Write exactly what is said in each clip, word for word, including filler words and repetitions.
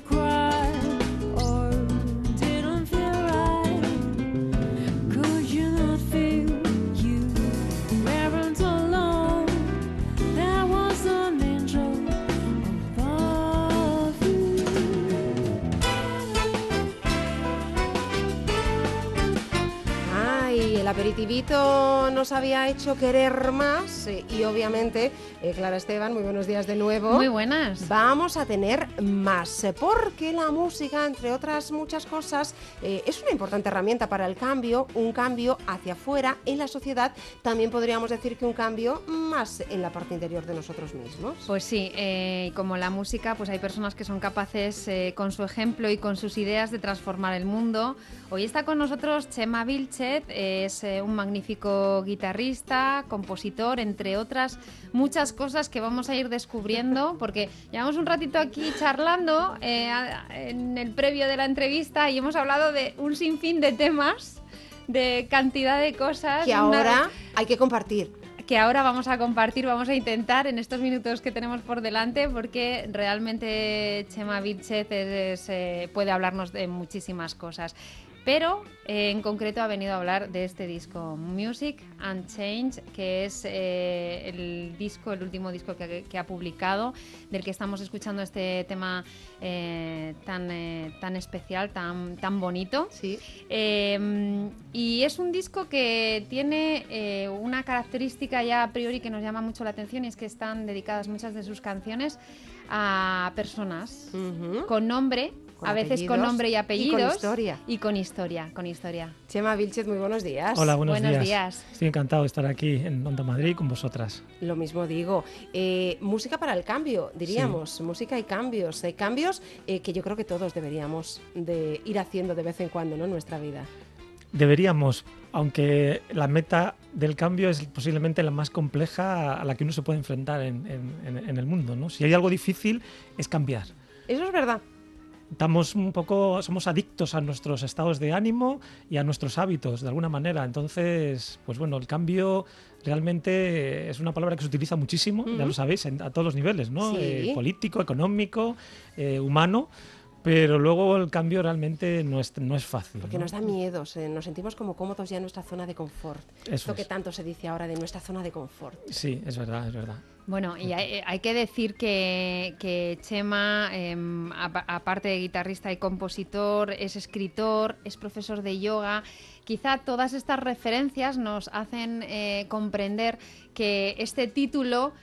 Aperitivito nos había hecho querer más eh, y obviamente, eh, Clara Esteban, muy buenos días de nuevo. Muy buenas. Vamos a tener más, eh, porque la música, entre otras muchas cosas, eh, es una importante herramienta para el cambio, un cambio hacia afuera en la sociedad, también podríamos decir que un cambio más en la parte interior de nosotros mismos. Pues sí, eh, como la música, pues hay personas que son capaces eh, con su ejemplo y con sus ideas de transformar el mundo. Hoy está con nosotros Chema Vilchez, es eh, un magnífico guitarrista, compositor, entre otras muchas cosas que vamos a ir descubriendo, porque llevamos un ratito aquí charlando eh, en el previo de la entrevista y hemos hablado de un sinfín de temas, de cantidad de cosas. Que ahora una... hay que compartir. que ahora vamos a compartir, vamos a intentar en estos minutos que tenemos por delante, porque realmente Chema Vilchez es, es, eh, puede hablarnos de muchísimas cosas. Pero eh, en concreto ha venido a hablar de este disco, Music and Change, que es eh, el disco, el último disco que, que ha publicado, del que estamos escuchando este tema eh, tan, eh, tan especial, tan, tan bonito. Sí. Eh, y es un disco que tiene eh, una característica ya a priori que nos llama mucho la atención, y es que están dedicadas muchas de sus canciones a personas uh-huh. con nombre, con a veces con nombre y apellidos. Y con historia. Y con historia, con historia. Chema Vilchez, muy buenos días. Hola, buenos, buenos días. días. Estoy encantado de estar aquí en Onda Madrid con vosotras. Lo mismo digo. Eh, música para el cambio, diríamos. Sí. Música y cambios. Eh, cambios eh, que yo creo que todos deberíamos de ir haciendo de vez en cuando, ¿no?, en nuestra vida. Deberíamos, aunque la meta del cambio es posiblemente la más compleja a la que uno se puede enfrentar en, en, en el mundo, ¿no? Si hay algo difícil, es cambiar. Eso es verdad. Estamos un poco, somos adictos a nuestros estados de ánimo y a nuestros hábitos, de alguna manera. Entonces, pues bueno, el cambio realmente es una palabra que se utiliza muchísimo, uh-huh. ya lo sabéis, en, a todos los niveles, ¿no? Sí. Eh, político, económico, eh, humano. Pero luego el cambio realmente no es, no es fácil. Porque ¿no? nos da miedo, se, nos sentimos como cómodos ya en nuestra zona de confort. Eso Esto es. Que tanto se dice ahora de nuestra zona de confort. Sí, es verdad, es verdad. Bueno, y hay, hay que decir que, que Chema, eh, aparte de guitarrista y compositor, es escritor, es profesor de yoga. Quizá todas estas referencias nos hacen eh, comprender que este título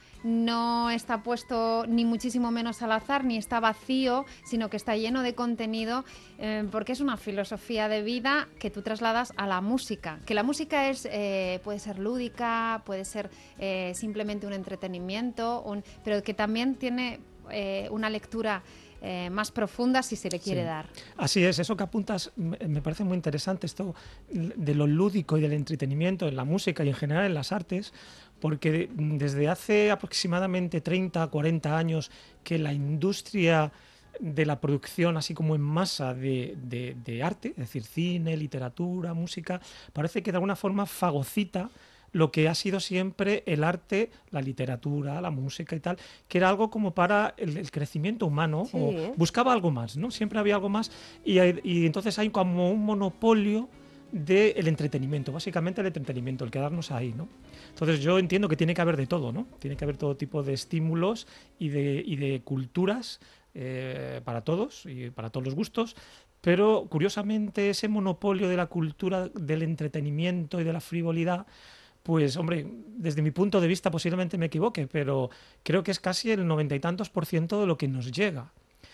no está puesto ni muchísimo menos al azar, ni está vacío, sino que está lleno de contenido, eh, porque es una filosofía de vida que tú trasladas a la música. Que la música es eh, puede ser lúdica, puede ser eh, simplemente un entretenimiento, un, pero que también tiene eh, una lectura Eh, más profunda si se le quiere sí. dar. Así es, eso que apuntas me parece muy interesante, esto de lo lúdico y del entretenimiento en la música y en general en las artes, porque desde hace aproximadamente treinta, cuarenta años que la industria de la producción, así como en masa de, de, de arte, es decir, cine, literatura, música, parece que de alguna forma fagocita lo que ha sido siempre el arte, la literatura, la música y tal, que era algo como para el, el crecimiento humano, sí. o buscaba algo más, ¿no? Siempre había algo más, y, y entonces hay como un monopolio del entretenimiento, básicamente el entretenimiento, el quedarnos ahí, ¿no? Entonces yo entiendo que tiene que haber de todo, ¿no? Tiene que haber todo tipo de estímulos y de, y de culturas eh, para todos y para todos los gustos, pero curiosamente ese monopolio de la cultura del entretenimiento y de la frivolidad, pues hombre, desde mi punto de vista posiblemente me equivoque, pero creo que es casi el noventa y tantos por ciento de lo que nos llega.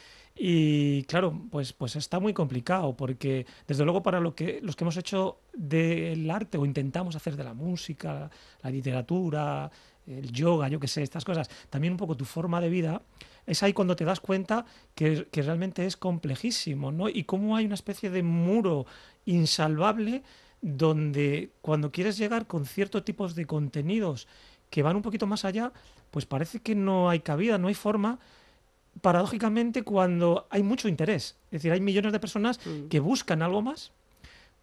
Y claro, pues, pues está muy complicado, porque desde luego para lo que, los que hemos hecho del arte o intentamos hacer de la música, la literatura, el yoga, yo qué sé, estas cosas, también un poco tu forma de vida, es ahí cuando te das cuenta que, que realmente es complejísimo, ¿no? Y cómo hay una especie de muro insalvable donde cuando quieres llegar con ciertos tipos de contenidos que van un poquito más allá, pues parece que no hay cabida, no hay forma, paradójicamente cuando hay mucho interés. Es decir, hay millones de personas mm. que buscan algo más,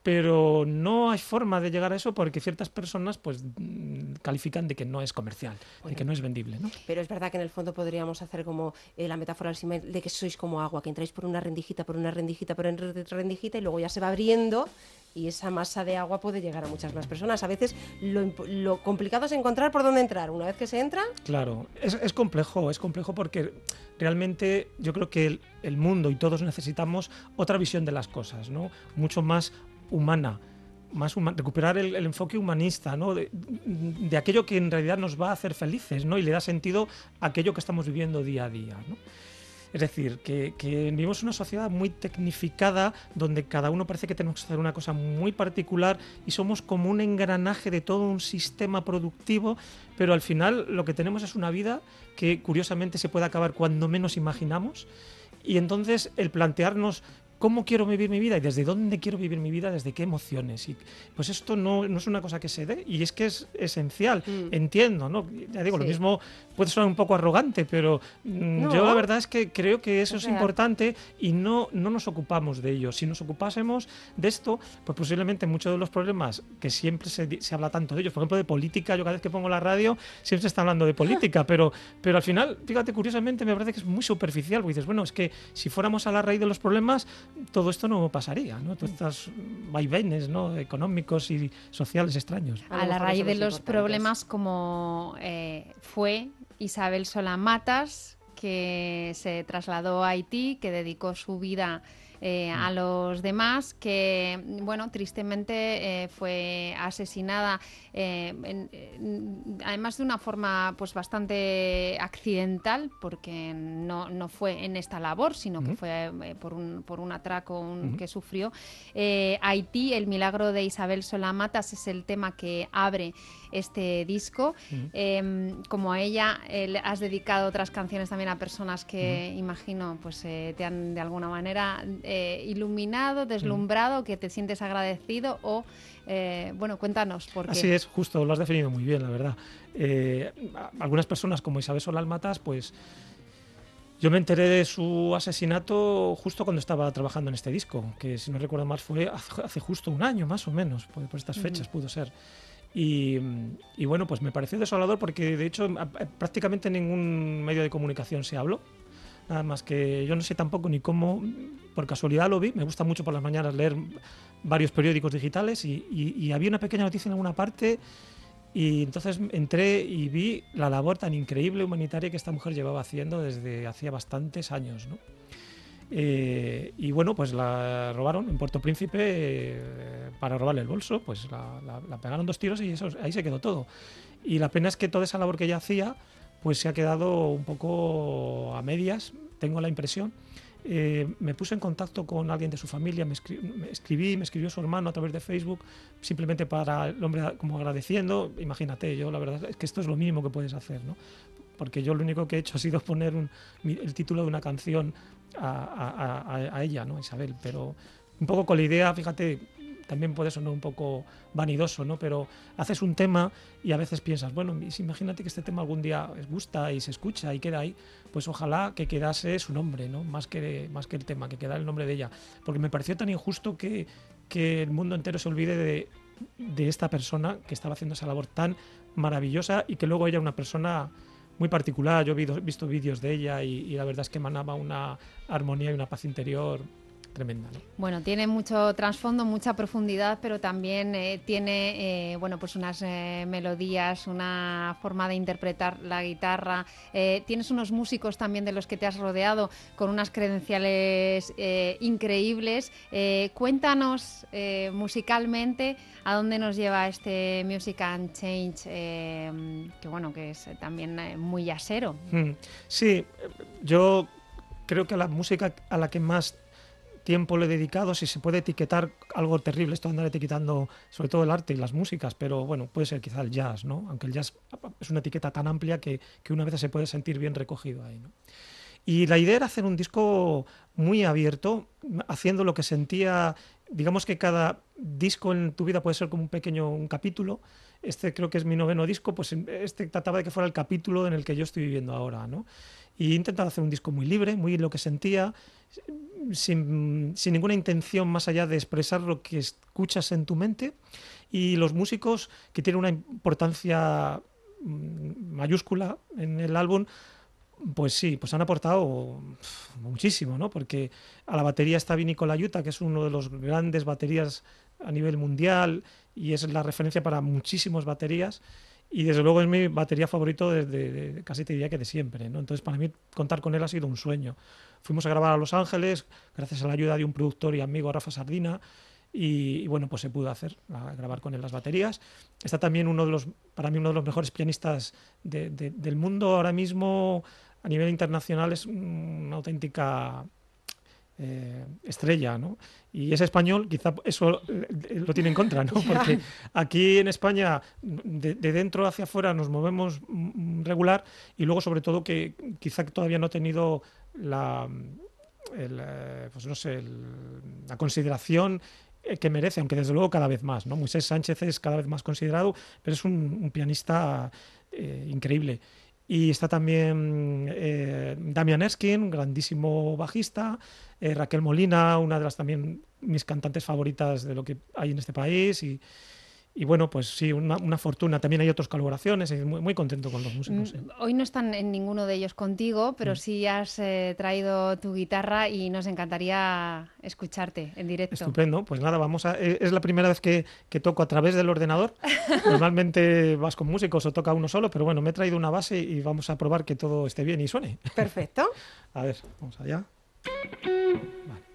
pero no hay forma de llegar a eso porque ciertas personas pues califican de que no es comercial, bueno, de que no es vendible, ¿no? Pero es verdad que en el fondo podríamos hacer como eh, la metáfora de que sois como agua, que entráis por una rendijita, por una rendijita, por una rendijita y luego ya se va abriendo y esa masa de agua puede llegar a muchas más personas. A veces lo, lo complicado es encontrar por dónde entrar. Una vez que se entra... Claro, es, es complejo, es complejo porque realmente yo creo que el, el mundo y todos necesitamos otra visión de las cosas, ¿no? Mucho más humana, más huma- recuperar el, el enfoque humanista, ¿no? De, de aquello que en realidad nos va a hacer felices, ¿no? Y le da sentido a aquello que estamos viviendo día a día, ¿no? Es decir, que, que vivimos una sociedad muy tecnificada donde cada uno parece que tenemos que hacer una cosa muy particular y somos como un engranaje de todo un sistema productivo, pero al final lo que tenemos es una vida que curiosamente se puede acabar cuando menos imaginamos, y entonces el plantearnos cómo quiero vivir mi vida y desde dónde quiero vivir mi vida, desde qué emociones. Y pues esto no, no es una cosa que se dé y es que es esencial, mm. entiendo, ¿no? Ya digo, sí. Lo mismo puede sonar un poco arrogante, pero mmm, no. yo la verdad es que creo que eso es, es importante y no, no nos ocupamos de ello. Si nos ocupásemos de esto, pues posiblemente muchos de los problemas que siempre se, se habla tanto de ellos, por ejemplo de política, yo cada vez que pongo la radio siempre se está hablando de política, pero, pero al final, fíjate, curiosamente me parece que es muy superficial, porque dices, bueno, es que si fuéramos a la raíz de los problemas, todo esto no pasaría, ¿no? Todos estos vaivenes, ¿no? Económicos y sociales extraños. A la raíz de los problemas, como eh, fue Isabel Solá Matas, que se trasladó a Haití, que dedicó su vida eh, a los demás, que, bueno, tristemente eh, fue asesinada, eh, en, en, además de una forma pues bastante accidental, porque no, no fue en esta labor, sino uh-huh. que fue eh, por, un, por un atraco un, uh-huh. que sufrió. Eh, Haití, el milagro de Isabel Solá Matas, es el tema que abre este disco. Uh-huh. Eh, como a ella, eh, has dedicado otras canciones también a personas que, uh-huh. imagino, pues eh, te han de alguna manera eh, iluminado, deslumbrado, uh-huh. que te sientes agradecido o, eh, bueno, cuéntanos por qué. Así es, justo, lo has definido muy bien, la verdad. Eh, algunas personas como Isabel Solá Matas, pues yo me enteré de su asesinato justo cuando estaba trabajando en este disco, que si no recuerdo mal fue hace, hace justo un año más o menos, por, por estas fechas uh-huh. pudo ser. Y, y bueno, pues me pareció desolador porque de hecho prácticamente en ningún medio de comunicación se habló, nada más que yo no sé tampoco ni cómo, por casualidad lo vi, me gusta mucho por las mañanas leer varios periódicos digitales y, y, y había una pequeña noticia en alguna parte y entonces entré y vi la labor tan increíble humanitaria que esta mujer llevaba haciendo desde hacía bastantes años, ¿no? Eh, y bueno, pues la robaron en Puerto Príncipe eh, para robarle el bolso, pues la, la, la pegaron dos tiros y eso, ahí se quedó todo. Y la pena es que toda esa labor que ella hacía pues se ha quedado un poco a medias, tengo la impresión. Eh, me puse en contacto con alguien de su familia, me, escri me escribí, me escribió su hermano a través de Facebook, simplemente para el hombre como agradeciendo. Imagínate, yo la verdad es que esto es lo mínimo que puedes hacer, ¿no? Porque yo lo único que he hecho ha sido poner un, el título de una canción a, a, a, a ella, ¿no? Isabel, pero un poco con la idea, fíjate, también puede sonar un poco vanidoso, ¿no? Pero haces un tema y a veces piensas, bueno, imagínate que este tema algún día les gusta y se escucha y queda ahí, pues ojalá que quedase su nombre, ¿no? Más que, más que el tema, que quedara el nombre de ella. Porque me pareció tan injusto que, que el mundo entero se olvide de, de esta persona que estaba haciendo esa labor tan maravillosa y que luego ella una persona muy particular. Yo he visto vídeos de ella y, y la verdad es que emanaba una armonía y una paz interior tremenda, ¿no? Bueno, tiene mucho trasfondo, mucha profundidad, pero también eh, tiene eh, bueno, pues unas eh, melodías, una forma de interpretar la guitarra. Eh, tienes unos músicos también de los que te has rodeado con unas credenciales eh, increíbles. Eh, cuéntanos eh, musicalmente a dónde nos lleva este Music and Change, eh, que bueno, que es también eh, muy jazzero. Sí, yo creo que la música a la que más tiempo le he dedicado, si se puede etiquetar algo terrible, esto de andar etiquetando sobre todo el arte y las músicas, pero bueno, puede ser quizá el jazz, ¿no? Aunque el jazz es una etiqueta tan amplia que, que una vez se puede sentir bien recogido ahí, ¿no? Y la idea era hacer un disco muy abierto, haciendo lo que sentía, digamos que cada disco en tu vida puede ser como un pequeño un capítulo. Este creo que es mi noveno disco, pues este trataba de que fuera el capítulo en el que yo estoy viviendo ahora, ¿no? Y he intentado hacer un disco muy libre, muy lo que sentía. sin, sin ninguna intención más allá de expresar lo que escuchas en tu mente, y los músicos que tienen una importancia mayúscula en el álbum, pues sí, pues han aportado muchísimo, ¿no? Porque a la batería está Vinny Colaiuta, que es uno de los grandes baterías a nivel mundial y es la referencia para muchísimas baterías, y desde luego es mi batería favorito desde de, de, casi te diría que de siempre, ¿no? Entonces para mí contar con él ha sido un sueño. Fuimos a grabar a Los Ángeles gracias a la ayuda de un productor y amigo, Rafa Sardina, y, y bueno, pues se pudo hacer, a grabar con él las baterías. Está también uno de los, para mí uno de los mejores pianistas de, de, del mundo ahora mismo. A nivel internacional es una auténtica eh, estrella, ¿no? Y es español, quizá eso lo tiene en contra, ¿no? Porque aquí en España, de, de dentro hacia afuera, nos movemos regular, y luego sobre todo que quizá todavía no ha tenido la, el, pues no sé, el, la consideración que merece, aunque desde luego cada vez más, ¿no? Moisés Sánchez es cada vez más considerado, pero es un, un pianista eh, increíble. Y está también eh, Damian Erskine, un grandísimo bajista, eh, Raquel Molina, una de las también mis cantantes favoritas de lo que hay en este país, y, y bueno, pues sí, una, una fortuna. También hay otras colaboraciones, y muy, muy contento con los músicos. ¿eh? Hoy no están en ninguno de ellos contigo, pero mm. sí has eh, traído tu guitarra y nos encantaría escucharte en directo. Estupendo, pues nada, vamos a... Es la primera vez que, que toco a través del ordenador. Normalmente vas con músicos o toca uno solo, pero bueno, me he traído una base y vamos a probar que todo esté bien y suene. Perfecto. A ver, vamos allá. Vale.